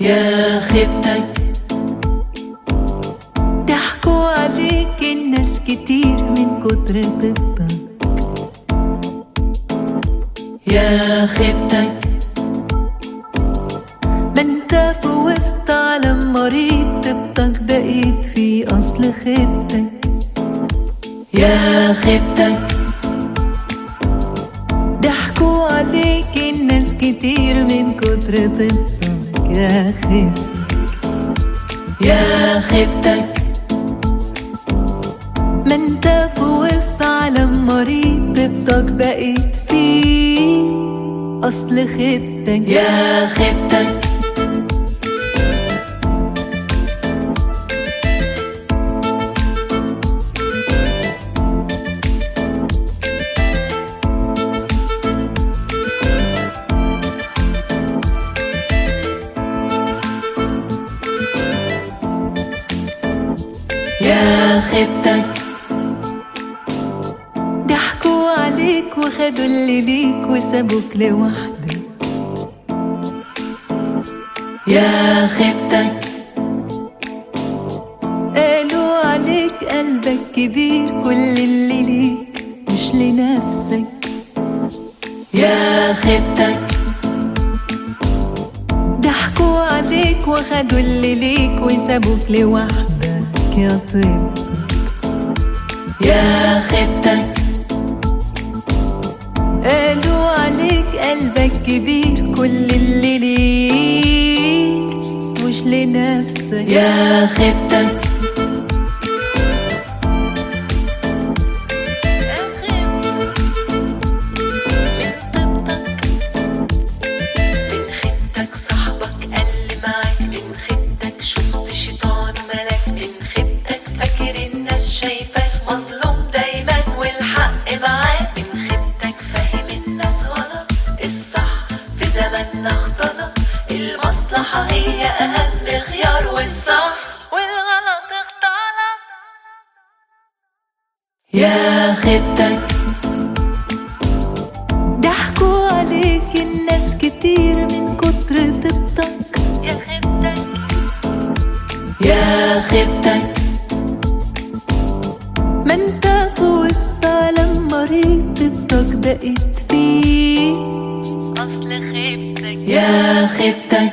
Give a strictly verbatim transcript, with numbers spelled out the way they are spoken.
يا خيبتك. ضحكوا عليك الناس كتير من كتر طيبتك. يا خيبتك. ما انت في وسط عالم مريض طيبتك بقيت في اصل خيبتك. يا خيبتك. ضحكوا عليك الناس كتير من كتر طيبتك. يا خيبتك. يا خيبتك. ما انت في وسط عالم مريض طيبتك بقيت فيه اصل خيبتك. يا خيبتك. يا خيبتك. ضحكوا عليك وخدوا اللي ليك وسابوك لوحدك. يا خيبتك. قالوا عليك قلبك كبير كل اللي ليك مش لنفسك. يا خيبتك. ضحكوا عليك وخدوا اللي ليك وسابوك لوحدك يا طيبتك. يا خيبتك. قالوا عليك قلبك كبير كل اللي ليك مش لنفسك. يا خيبتك. المصلحة هي أهم خيار والصح والغلط اختلط. يا خيبتك. ضحكوا عليك الناس كتير من كتر طيبتك. يا خيبتك. يا خيبتك. ما انت في وسط عالم مريض طيبتك بقيت فيه أصل خيبتك. يا خيبتك.